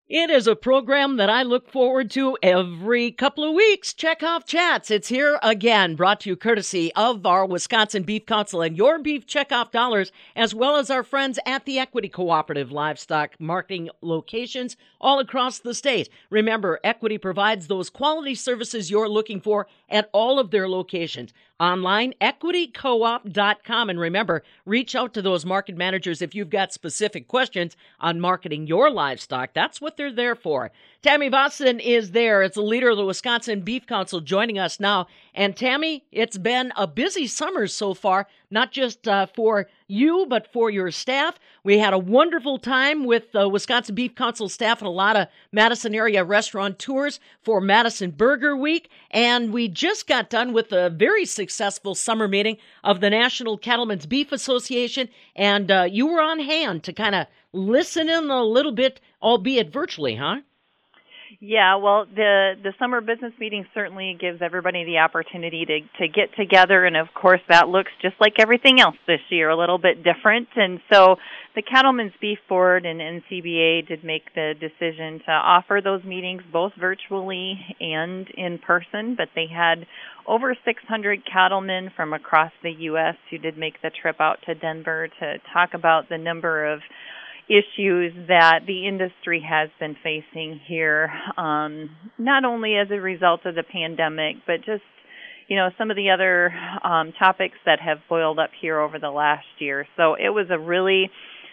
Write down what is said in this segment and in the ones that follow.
It is a program that I look forward to every couple of weeks. Checkoff Chats. It's here again, brought to you courtesy of our Wisconsin Beef Council and your beef checkoff dollars, as well as our friends at the Equity Cooperative Livestock Marketing locations all across the state. Remember, Equity provides those quality services you're looking for at all of their locations. Online, equitycoop.com. And remember, reach out to those market managers if you've got specific questions on marketing your livestock. That's what they're there for. Tammy Vossen is there. It's the leader of the Wisconsin Beef Council joining us now. And Tammy, it's been a busy summer so far, not just for you, but for your staff. We had a wonderful time with the Wisconsin Beef Council staff and a lot of Madison area restaurateurs for Madison Burger Week. And we just got done with a very successful summer meeting of the National Cattlemen's Beef Association. And you were on hand to kind of listen in a little bit, albeit virtually, huh? Yeah, well, the summer business meeting certainly gives everybody the opportunity to get together, and of course that looks just like everything else this year, a little bit different. And so the Cattlemen's Beef Board and NCBA did make the decision to offer those meetings both virtually and in person, but they had over 600 cattlemen from across the U.S. who did make the trip out to Denver to talk about the number of issues that the industry has been facing here, not only as a result of the pandemic, but just, some of the other topics that have boiled up here over the last year. So it was a really,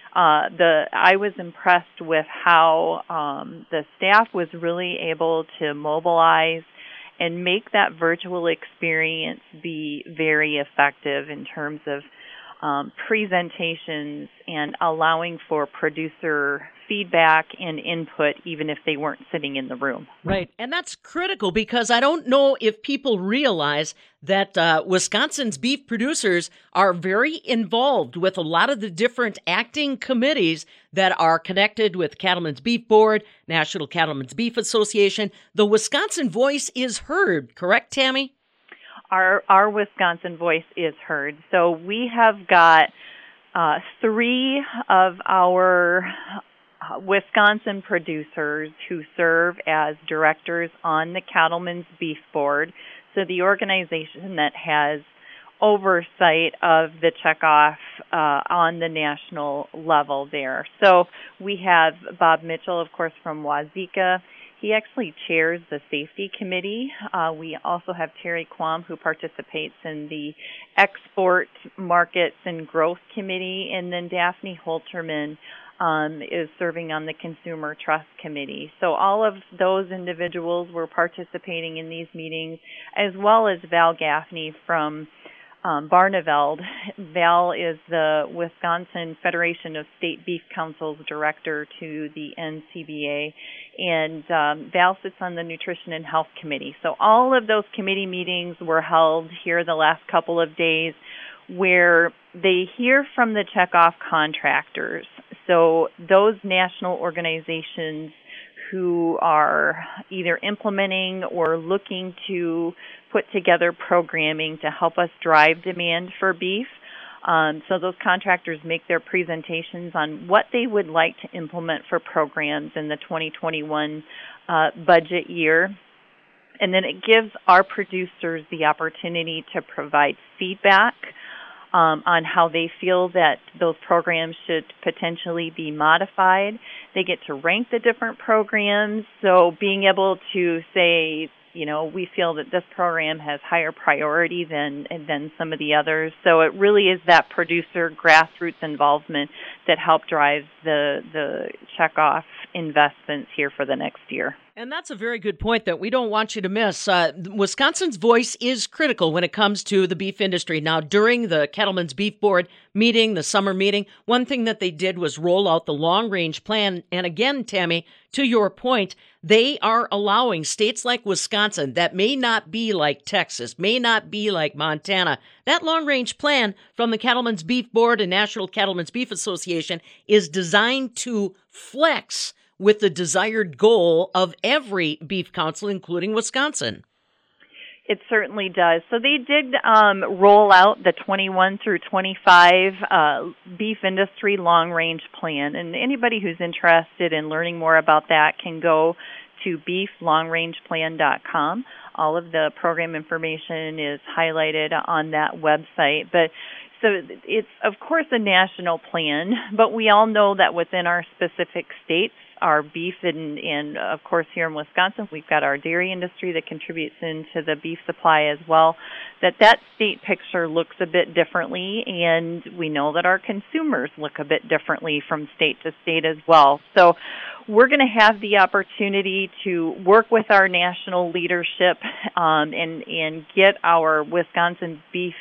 I was impressed with how the staff was really able to mobilize and make that virtual experience be very effective in terms of presentations and allowing for producer feedback and input even if they weren't sitting in the room. Right. And that's critical because I don't know if people realize that Wisconsin's beef producers are very involved with a lot of the different acting committees that are connected with Cattlemen's Beef Board, National Cattlemen's Beef Association. The Wisconsin voice is heard, correct, Tammy? Our Wisconsin voice is heard. So we have got 3 of our Wisconsin producers who serve as directors on the Cattlemen's Beef Board, so the organization that has oversight of the checkoff on the national level there. So we have Bob Mitchell, of course, from Wazeeka. He actually chairs the safety committee. We also have Terry Quam, who participates in the export markets and growth committee, and then Daphne Holterman is serving on the consumer trust committee. So all of those individuals were participating in these meetings, as well as Val Gaffney from Barneveld. Val is the Wisconsin Federation of State Beef Council's director to the NCBA, and Val sits on the Nutrition and Health Committee. So all of those committee meetings were held here the last couple of days where they hear from the checkoff contractors. So those national organizations who are either implementing or looking to put together programming to help us drive demand for beef. So those contractors make their presentations on what they would like to implement for programs in the 2021 budget year. And then it gives our producers the opportunity to provide feedback on how they feel that those programs should potentially be modified. They get to rank the different programs, so being able to say, we feel that this program has higher priority than some of the others. So it really is that producer grassroots involvement that help drive the checkoff investments here for the next year. And that's a very good point that we don't want you to miss. Wisconsin's voice is critical when it comes to the beef industry. Now, during the Cattlemen's Beef Board meeting, the summer meeting, one thing that they did was roll out the long-range plan. And again, Tammy, to your point, they are allowing states like Wisconsin that may not be like Texas, may not be like Montana. That long-range plan from the Cattlemen's Beef Board and National Cattlemen's Beef Association is designed to flex with the desired goal of every beef council, including Wisconsin. It certainly does. So they did roll out the 21 through 25 beef industry long-range plan, and anybody who's interested in learning more about that can go to beeflongrangeplan.com. All of the program information is highlighted on that website. But so it's, of course, a national plan, but we all know that within our specific states, our beef and of course here in Wisconsin, we've got our dairy industry that contributes into the beef supply as well, that state picture looks a bit differently, and we know that our consumers look a bit differently from state to state as well. So we're going to have the opportunity to work with our national leadership and get our Wisconsin Beef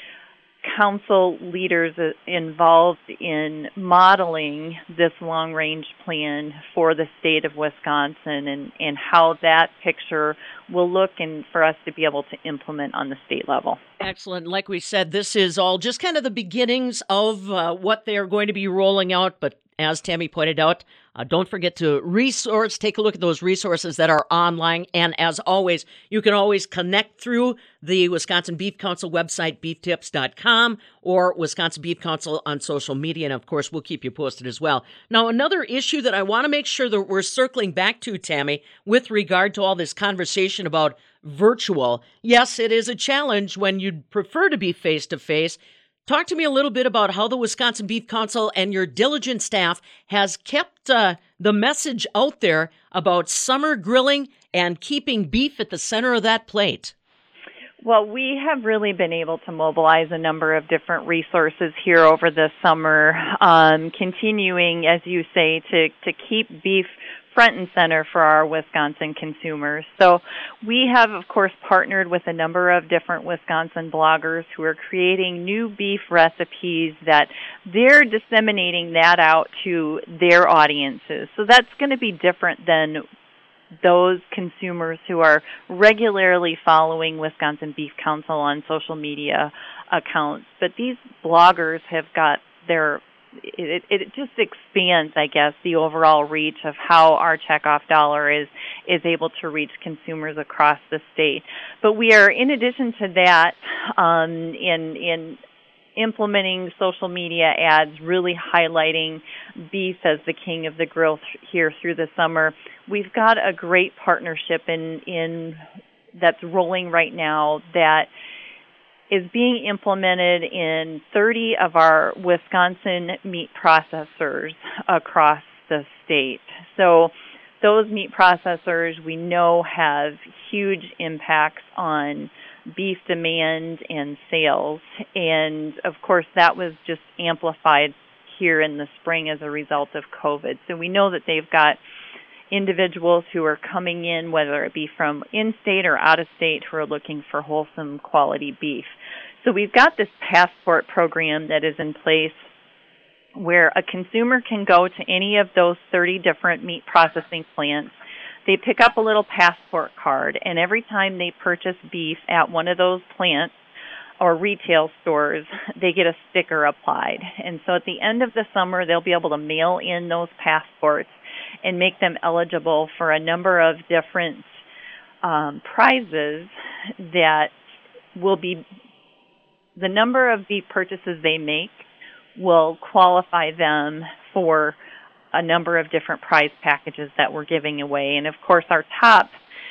Council leaders involved in modeling this long-range plan for the state of Wisconsin and how that picture will look, and for us to be able to implement on the state level. Excellent. Like we said, this is all just kind of the beginnings of what they're going to be rolling out, but as Tammy pointed out, don't forget to take a look at those resources that are online. And as always, you can always connect through the Wisconsin Beef Council website, beeftips.com, or Wisconsin Beef Council on social media. And of course, we'll keep you posted as well. Now, another issue that I want to make sure that we're circling back to, Tammy, with regard to all this conversation about virtual. Yes, it is a challenge when you'd prefer to be face-to-face. Talk to me a little bit about how the Wisconsin Beef Council and your diligent staff has kept the message out there about summer grilling and keeping beef at the center of that plate. Well, we have really been able to mobilize a number of different resources here over the summer, continuing, as you say, to keep beef front and center for our Wisconsin consumers. So we have, of course, partnered with a number of different Wisconsin bloggers who are creating new beef recipes that they're disseminating that out to their audiences. So that's going to be different than those consumers who are regularly following Wisconsin Beef Council on social media accounts. But these bloggers have got it just expands, I guess, the overall reach of how our checkoff dollar is able to reach consumers across the state. But we are, in addition to that, in implementing social media ads, really highlighting beef as the king of the grill here through the summer. We've got a great partnership in that's rolling right now that is being implemented in 30 of our Wisconsin meat processors across the state. So those meat processors we know have huge impacts on beef demand and sales. And of course that was just amplified here in the spring as a result of COVID. So we know that they've got individuals who are coming in, whether it be from in-state or out-of-state, who are looking for wholesome quality beef. So we've got this passport program that is in place where a consumer can go to any of those 30 different meat processing plants. They pick up a little passport card, and every time they purchase beef at one of those plants or retail stores, they get a sticker applied. And so at the end of the summer, they'll be able to mail in those passports and make them eligible for a number of different prizes that will be, the number of beef purchases they make will qualify them for a number of different prize packages that we're giving away. And of course, our top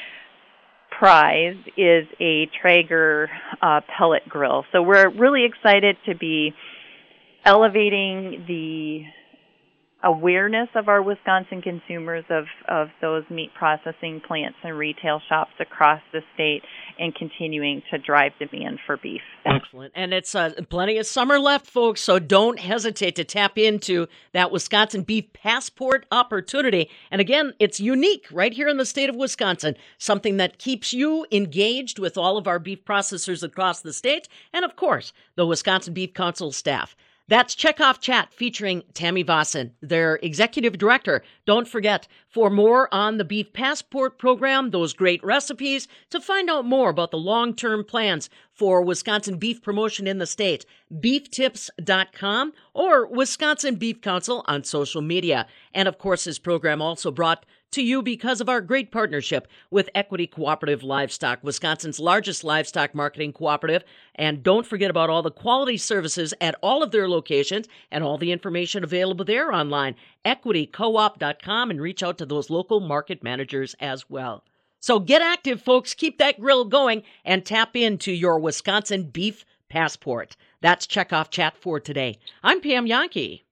prize is a Traeger pellet grill. So we're really excited to be elevating the awareness of our Wisconsin consumers of those meat processing plants and retail shops across the state and continuing to drive demand for beef. Excellent. And it's plenty of summer left, folks, so don't hesitate to tap into that Wisconsin Beef Passport opportunity. And again, it's unique right here in the state of Wisconsin, something that keeps you engaged with all of our beef processors across the state and, of course, the Wisconsin Beef Council staff. That's Checkoff Chat featuring Tammy Vossen, their executive director. Don't forget, for more on the Beef Passport program, those great recipes, to find out more about the long-term plans for Wisconsin beef promotion in the state, beeftips.com or Wisconsin Beef Council on social media. And of course, this program also brought to you because of our great partnership with Equity Cooperative Livestock, Wisconsin's largest livestock marketing cooperative. And don't forget about all the quality services at all of their locations and all the information available there online, equitycoop.com, and reach out to those local market managers as well. So get active, folks. Keep that grill going and tap into your Wisconsin Beef Passport. That's Checkoff Chat for today. I'm Pam Jahnke.